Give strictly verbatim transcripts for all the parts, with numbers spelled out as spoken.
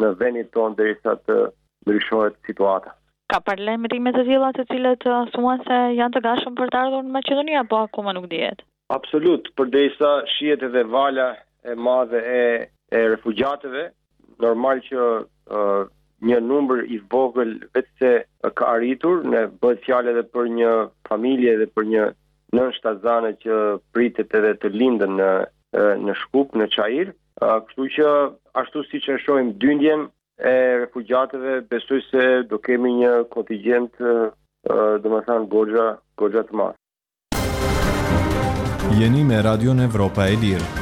në vendin tonë derisa të ndryshohet situata. Ka parlemrime të tilla të cilët uh, thuan se janë të gatshëm për të ardhur në Maqedoni apo akoma nuk dihet? Absolut, përderisa shihet edhe vala e madhe e, e refugjatëve, normal që uh, një numër i vogël vetë se ka arritur, ne bëhet fjalë edhe për një familje dhe për një nën shtazane që pritet edhe të lindën në në Shkup, në Çajir. Kështu që ashtu siç e shohim dyndjen e refugjatëve, besoj se do kemi një kontingjent domethënë goxha goxha të madh. Jeni me Radion Evropa e Lirë.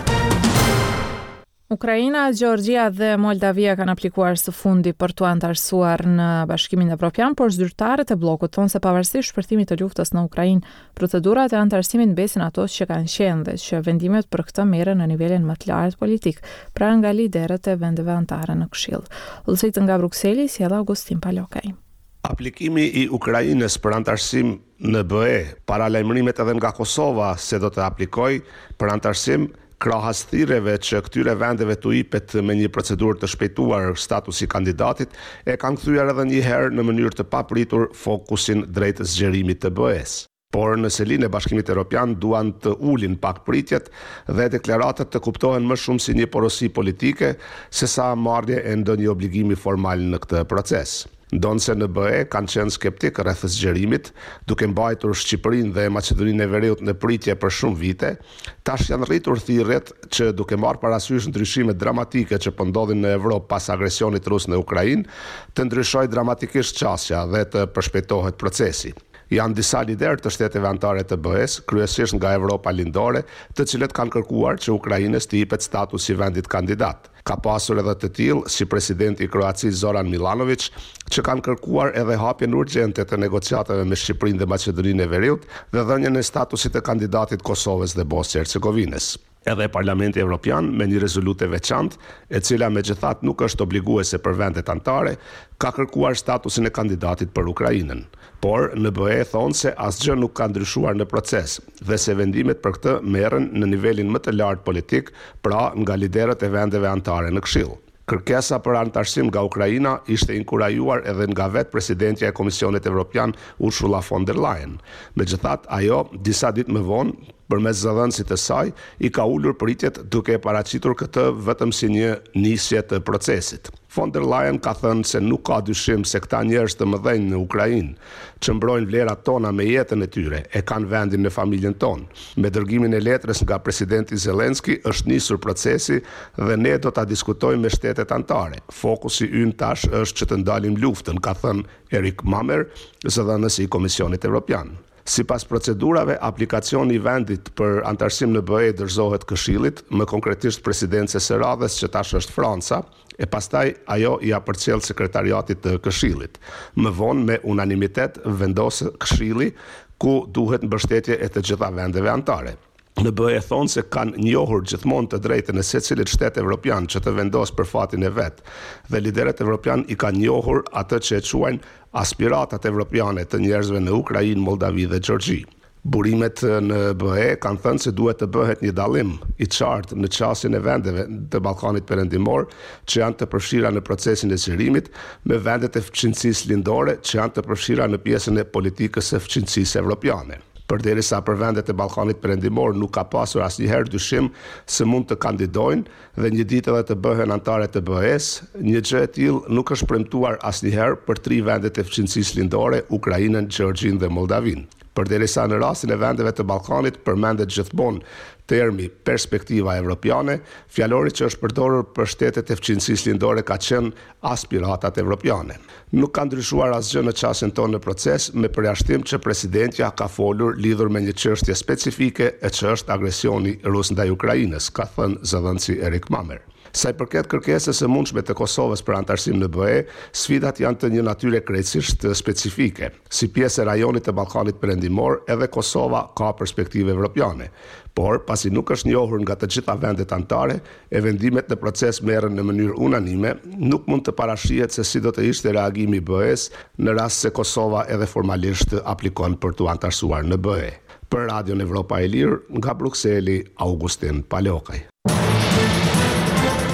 Ukraina, Gjeorgjia dhe Moldavia kanë aplikuar së fundi për të antarësuar në Bashkimin Evropian, por zyrtarët e bllokut thonë se pavarësisht shpërthimit të luftës në Ukrainë, procedurat e antarësimit mbesin ato që kanë qenë dhe që vendimet për këtë merren në nivelin më të lartë politik, pra nga liderët e vendeve anëtare në Këshill. Udhëheqës nga Brukseli, sjell Augustin Palokaj. Aplikimi i Ukrainës për antarësim në B E, paralajmërimet edhe nga Kosova se do të aplikojë për antarësim krahas thirrjeve që këtyre vendeve t'u jepet me një procedurë të shpejtuar statusi kandidatit, e kanë kthyer edhe një herë në mënyrë të papritur fokusin drejt zgjerimit të B E-s. Por në selin e Bashkimit Evropian duan të ulin pak pritjet dhe deklaratat të kuptohen më shumë si një porosi politike se sa marrje e ndonjë obligimi formal në këtë proces. Ndonse në B E kanë qenë skeptik rreth zgjerimit, duke mbajtur Shqipërinë dhe Maqedoninë e Veriut në pritje për shumë vite, tash janë rritur thirrjet që duke marrë parasysh ndryshimet dramatike që po ndodhin në Evropë pas agresionit rus në Ukrainë, të ndryshojë dramatikisht çësia dhe të përshpejtohet procesi. Janë disa liderë të shteteve anëtare të B E-s, kryesisht nga Evropa lindore, të cilët kanë kërkuar që Ukrainës të jepet status i vendit kandidat. Ka pasur edhe të tillë si presidenti i Kroacisë Zoran Milanović, që kanë kërkuar edhe hapjen urgjente të negociatave me Shqipërinë dhe Maqedoninë e Veriut dhe dhënien e statusit të kandidatit Kosovës dhe Bosnjë-Hercegovinës. Edhe Parlamenti Evropian me një rezolutë veçantë, e cila megjithatë nuk është obliguese për vendet anëtare, ka kërkuar statusin e kandidatit për Ukrainën. Por në B E thonë se asgjë nuk ka ndryshuar në proces dhe se vendimet për këtë merren në nivelin më të lartë politik, pra nga liderët e vendeve anëtare në Këshill. Kërkesa për antarësim nga Ukraina ishte inkurajuar edhe nga vetë presidentja e Komisionit Evropian Ursula von der Leyen. Megjithatë, ajo disa ditë më vonë, përmes zëdhënësit të saj, i ka ulur pritjet duke paraqitur këtë vetëm si një nisje të procesit. Von der Leyen ka thënë se nuk ka dyshim se këta njerëz të mëdhenj në Ukrainë, që mbrojnë vlerat tona me jetën e tyre, e kanë vendin në familjen tonë. Me dërgimin e letrës nga presidenti Zelenski është nisur procesi dhe ne do ta diskutojmë me shtetet anëtare. Fokusi ynë tash është që të ndalim luftën, ka thënë Erik Mamer, zëdhënës i Komisionit Evropian. Sipas procedurave, aplikacioni i vendit për antarësim në B E dorëzohet Këshillit, më konkretisht presidencës së radhës që tash është Franca, e pastaj ajo ia përcjell sekretariatit të Këshillit. Më vonë me unanimitet vendos Këshilli ku duhet mbështetje e të gjitha vendeve anëtare. Në B E thonë se kanë njohur gjithmonë të drejtën e secilit shtet evropian që të vendos për fatin e vet, dhe liderët evropian i kanë njohur atë që e quajnë aspiratat evropiane të njerëzve në Ukrainë, Moldavi dhe Gjeorgji. Burimet në B E kanë thënë se duhet të bëhet një dallim i qartë në qasjen e vendeve të Ballkanit Perëndimor që janë të përfshira në procesin e zgjerimit me vendet e fqinjësisë lindore që janë të përfshira në pjesën e politikës së fqinjësisë evropiane. Përderisa për vendet e Ballkanit Perëndimor nuk ka pasur asnjëherë dyshim se mund të kandidojnë dhe një ditë edhe të bëhen anëtare të B E-s, një gjë e tillë nuk është premtuar asnjëherë për tri vendet e fqinjësisë lindore, Ukrainën, Gjeorgjinë dhe Moldavinë. Përderisa në rastin e vendeve të Ballkanit përmendet gjithmonë termi perspektiva evropiane, fjalori që është përdorur për shtetet e fqinjësisë lindore ka qenë aspiratat evropiane. Nuk ka ndryshuar asgjë në çastin tonë në proces, me përjashtim që presidentja ka folur lidhur me një çështje specifike e që është agresioni rus ndaj Ukrainës, ka thënë zëdhënësi Erik Mamer. Sa i përket kërkesës së mundshme të Kosovës për antarësim në B E, sfidat janë të një natyre krejtësisht specifike. Si pjesë e rajonit të Ballkanit Perëndimor, edhe Kosova ka perspektive evropiane. Por, pasi nuk është njohur nga të gjitha vendet anëtare, e vendimet në proces merren në mënyrë unanime, nuk mund të parashihet se si do të ishte reagimi i B E-s në rast se Kosova edhe formalisht aplikon për të antarësuar në B E. Për Radion Evropa e Lirë, nga Brukseli, Augustin Palokaj.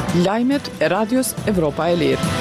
Lajmet e Radios Evropa e Lirë.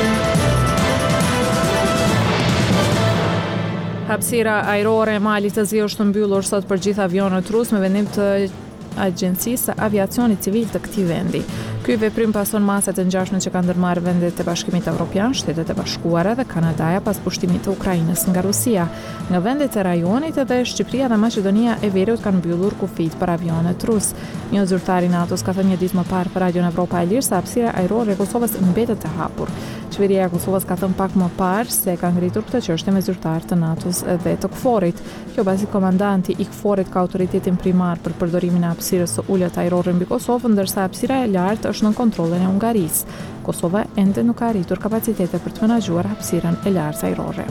Hapësira ajrore e Malit të Zi është mbyllur sot për gjithë avionët rus me vendim të Agjencisë së Aviacionit Civil të këtij vendi. Ky veprim pason masat e ngjashme që kanë ndërmarrë vendet e Bashkimit Evropian, Shtetet e Bashkuara dhe Kanadaja pas pushtimit të Ukrainës nga Rusia. Nga vendet e rajonit edhe Shqipëria dhe Maqedonia e Veriut kanë mbyllur kufit për avionet rus. Një zyrtar i NATO-s ka thënë një ditë më parë për Radion Evropa e Lirë se hapësira ajrore e Kosovës mbetet e hapur. Qeveria e Kosovës ka thënë pak më parë se ka ngritur këtë çështje me zyrtar të NATO-s dhe të K F O R-it. Kjo pasi komandanti i K F O R-it ka autoritetin primar për përdorimin e hapësirës së ulët ajrore mbi Kosovë, ndërsa hapësira e lartë është në kontrollin e Hungarisë. Kosova ende nuk ka arritur kapacitete për të menaxhuar hapësirën e lartë ajrore.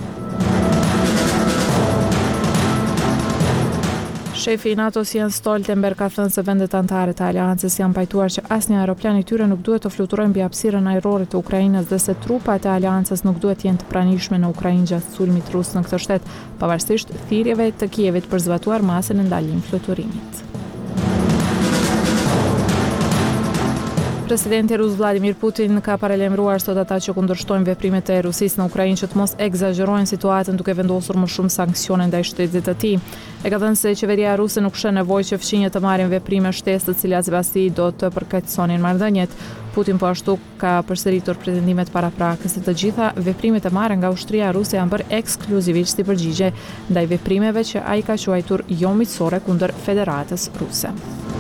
Shefi i NATO-s Jens Stoltenberg ka thënë se vendet anëtare të aleancës janë pajtuar që asnjë aeroplan i tyre nuk duhet të fluturojë mbi hapësirën ajrore të Ukrainës dhe se trupat e aleancës nuk duhet të jenë të pranishme në Ukrainë gjatë sulmit rus në këtë shtet, pavarësisht thirrjeve të Kievit për zbatuar masën e ndalim fluturimit. Presidenti rus Vladimir Putin ka paralajmëruar sot ata që kundërshtojnë veprimet e Rusisë në Ukrainë që të mos egzagjerojnë situatën duke vendosur më shumë sanksione ndaj shtetit të tij. E ka thënë se qeveria ruse nuk shën nevojë që fqinjet të marrin veprime shtesë të cilat sipas tij do të përkeqësonin marrëdhëniet. Putin po ashtu ka përsëritur pretendimet paraprakës se të gjitha veprimet e marrë nga ushtria ruse janë bërë ekskluzivisht si përgjigje ndaj veprimeve që ai ka quajtur jo miqësore kundër Federatës Ruse.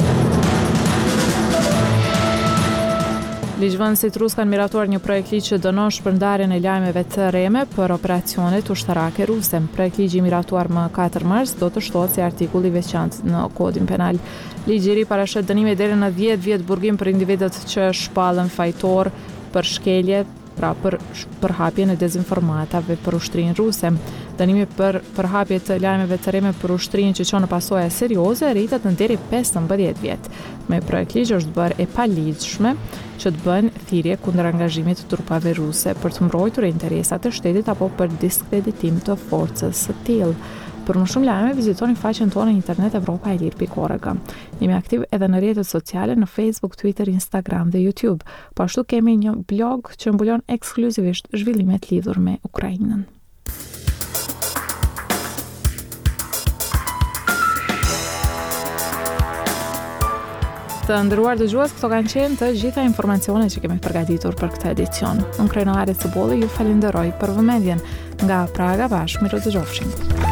Ligjvënësit rus kanë miratuar një projekt ligj që dënon shpërndarjen e lajmeve të rreme për operacionet ushtarake ruse. Projekt ligji i miratuar më katër mars do të shtohet si artikull i veçantë në Kodin Penal. Ligji i ri parashet dënime deri në dhjetë vjet burgim për individët që shpallën fajtor për shkelje, pra për përhapjen e dezinformatave për ushtrinë ruse. Dënimi për përhapje të lajmeve të rreme për ushtrinë që çon në pasoja serioze rritet në deri pesëmbëdhjetë vjet. Me projekt ligj është bërë e paligjshme që të bën thirrje kundër angazhimit të trupave ruse për të mbrojtur interesat e shtetit apo për diskreditim të forcës së tillë. Për më shumë lajme, vizitoni faqen tonë në internet evropa e lirë pikë org. Jemi aktiv edhe në rrjetet sociale në Facebook, Twitter, Instagram dhe YouTube. Po ashtu kemi një blog që mbulon ekskluzivisht zhvillimet lidhur me Ukrainën. Të nderuar dëgjues, këto kanë qenë të gjitha informacionet që kemi përgatitur për këtë edicion. Unë Krenoare Cibulli ju falenderoj për vëmendjen. Nga Praga bashkë, miru dëgjofshim.